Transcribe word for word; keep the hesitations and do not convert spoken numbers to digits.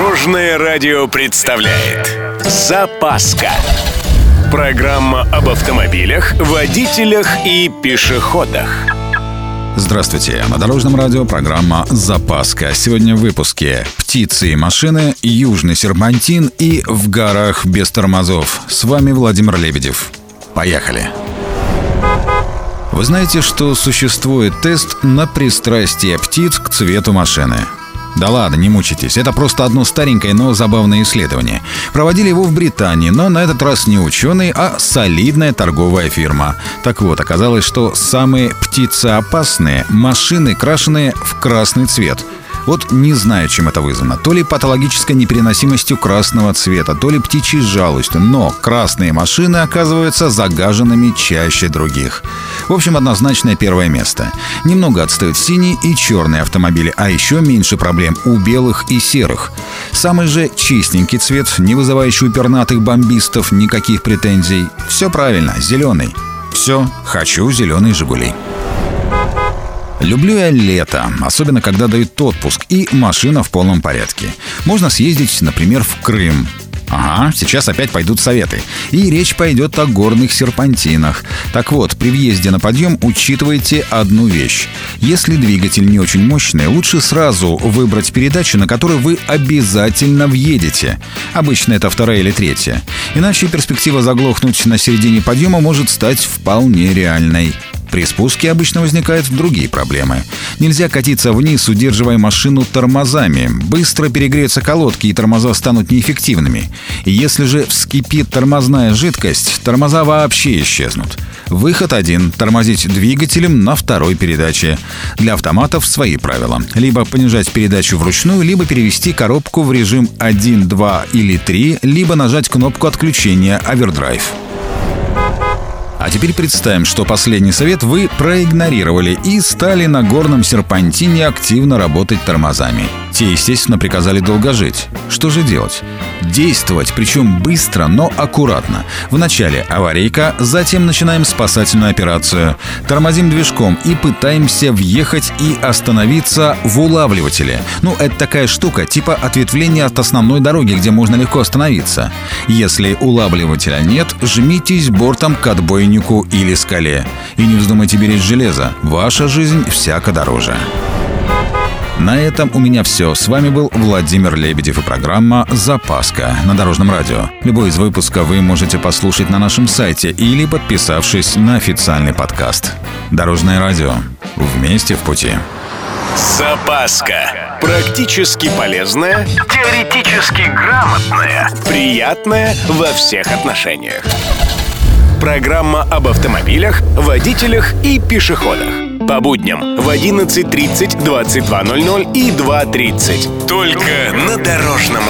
Дорожное радио представляет «Запаска». Программа об автомобилях, водителях и пешеходах. Здравствуйте, на Дорожном радио программа «Запаска». Сегодня в выпуске «Птицы и машины», «Южный серпантин» и «В горах без тормозов». С вами Владимир Лебедев. Поехали! Вы знаете, что существует тест на пристрастие птиц к цвету машины? Да ладно, не мучайтесь, это просто одно старенькое, но забавное исследование. Проводили его в Британии, но на этот раз не ученый, а солидная торговая фирма. Так вот, оказалось, что самые птицеопасные машины крашены в красный цвет. Вот не знаю, чем это вызвано. То ли патологической непереносимостью красного цвета, то ли птичьей жалостью. Но красные машины оказываются загаженными чаще других. В общем, однозначное первое место. Немного отстают синие и черные автомобили, а еще меньше проблем у белых и серых. Самый же чистенький цвет, не вызывающий у пернатых бомбистов никаких претензий. Все правильно, зеленый. Все, хочу зеленый «Жигули». Люблю я лето, особенно когда дают отпуск и машина в полном порядке. Можно съездить, например, в Крым. Ага, сейчас опять пойдут советы. И речь пойдет о горных серпантинах. Так вот, при въезде на подъем учитывайте одну вещь. Если двигатель не очень мощный, лучше сразу выбрать передачу, на которую вы обязательно въедете. Обычно это вторая или третья. Иначе перспектива заглохнуть на середине подъема может стать вполне реальной. При спуске обычно возникают другие проблемы. Нельзя катиться вниз, удерживая машину тормозами. Быстро перегреются колодки, и тормоза станут неэффективными. И если же вскипит тормозная жидкость, тормоза вообще исчезнут. Выход один – тормозить двигателем на второй передаче. Для автоматов свои правила. Либо понижать передачу вручную, либо перевести коробку в режим один, два или три, либо нажать кнопку отключения овердрайв. А теперь представим, что последний совет вы проигнорировали и стали на горном серпантине активно работать тормозами. Те, естественно, приказали долго жить. Что же делать? Действовать, причем быстро, но аккуратно. Вначале аварийка, затем начинаем спасательную операцию. Тормозим движком и пытаемся въехать и остановиться в улавливателе. Ну, это такая штука, типа ответвления от основной дороги, где можно легко остановиться. Если улавливателя нет, жмитесь бортом к отбойнику или скале. И не вздумайте беречь железо. Ваша жизнь всяко дороже. На этом у меня все. С вами был Владимир Лебедев и программа «Запаска» на Дорожном радио. Любой из выпусков вы можете послушать на нашем сайте или подписавшись на официальный подкаст. Дорожное радио. Вместе в пути. «Запаска». Практически полезная, теоретически грамотная, приятная во всех отношениях. Программа об автомобилях, водителях и пешеходах. По будням в одиннадцать тридцать, двадцать два ноль ноль и два тридцать. Только на Дорожном